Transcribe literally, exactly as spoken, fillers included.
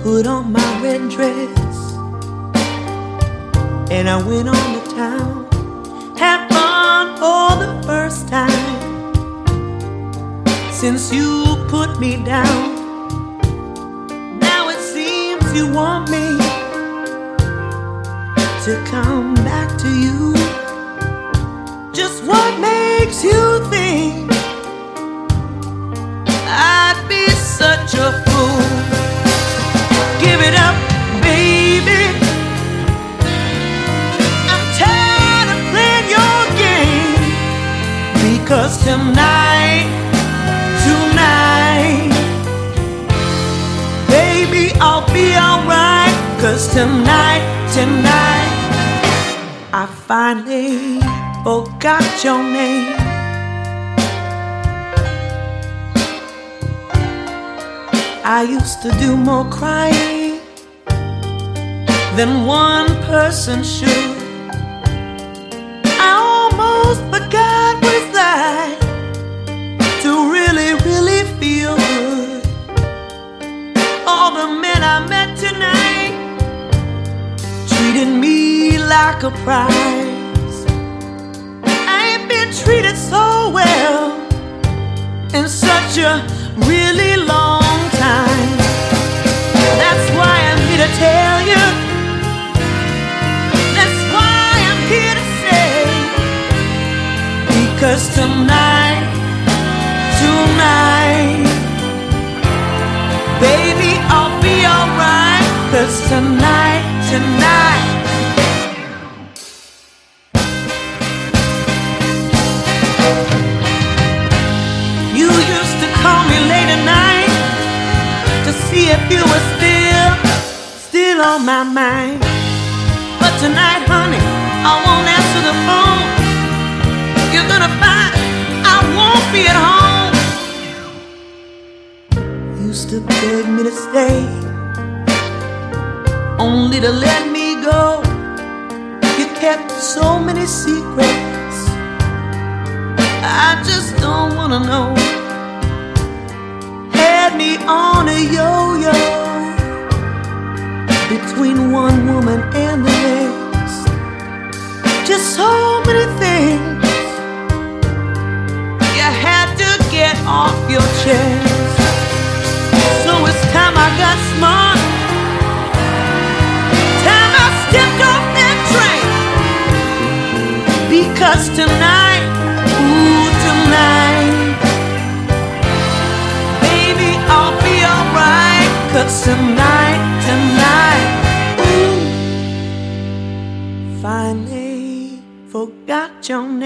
put on my red dress and I went on to town. Had fun for the first time since you put me down. Now it seems you want me to come back to you. Just what makes you think I'd be such a fool? Give it up, baby. I'm tired of playing your game. Because tonight, tonight, baby, I'll be alright. Cause tonight, tonight, I finally forgot your name. I used to do more crying than one person should. I almost forgot what it's like to really, really feel good. All the men I met tonight treated me like a prize. I ain't been treated so well in such a really long time. That's why I'm here to tell you. That's why I'm here to say. Because tonight, tonight, baby, I'll be alright. Cause tonight, tonight, you used to call me late at night to see if you were still, still on my mind. But tonight, honey, I won't answer the phone. You're gonna find I won't be at home. Used to beg me to stay, only to let me go. You kept so many secrets I just don't wanna know. Had me on a yo-yo between one woman and the next. Just so many things you had to get off your chest. So it's time I got smart. Time I stepped off that train. Because tonight, ooh, tonight, baby, I'll be alright. Cause tonight, tonight, ooh, finally forgot your